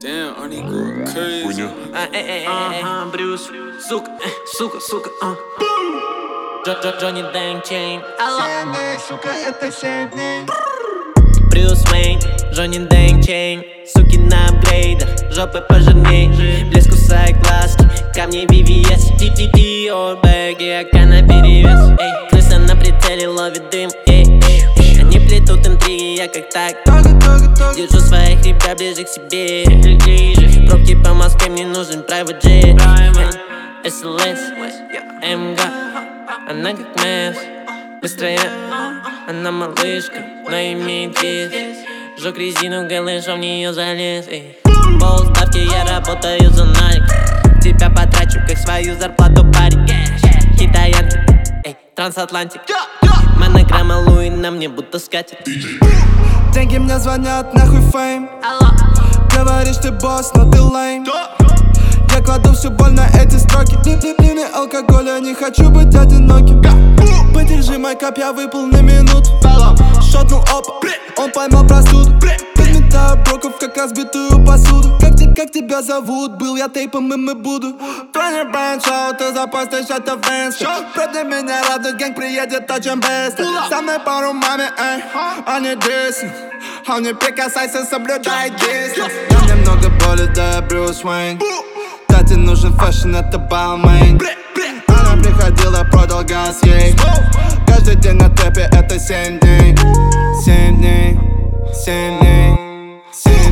Damn, Arnie going crazy. Брюс, сука, Джонни Дэнг Чейн. Сука, это 7 дней. Брюс Уэйн, Джонни Дэнг Чейн. Суки на апгрейдах, жопы пожирней. Блеск кусает глазки, камни VVS. Диор бэги, ака наперевес. Эй, крыса на прицеле ловит дым. Они плетут интриги, я как так держу своих ребят ближе к себе. Пробки по Москве, мне нужен private jet. SLS, МГ, она как Мэс. Быстрая, она малышка, но имеет вес. Жёг резину, голышом в неё залез. Полставки, я работаю за налик. Тебя потрачу, как свою зарплату, парень. Китаянки, трансатлантик. Монограмма Луи на мне будто скатит. Деньги мне звонят, нахуй фейм. Говоришь, ты босс, но ты лейм. Я кладу всю боль на эти строки. Дневный алкоголь, я не хочу быть одиноким. Подержи мой кап, я выпал на минуту. Шотнул опа, он поймал простуду. Подметаю броков, как разбитую посуду. Как тебя зовут? Был я тейпом, им и буду. Трони Брайан Шоу, ты запостишь это в инсте. Против меня радует, гэнг приедет очень быстро. Со мной пару маме, они диснут. А не прикасайся, соблюдай дистанс. Я немного боли, да я Брюс Уэйн. Тате нужен фэшн, это Балмейн. Она приходила, продал газ ей. Каждый день на тэпе, это 7 дней. 7 дней, 7 дней, 7 дней.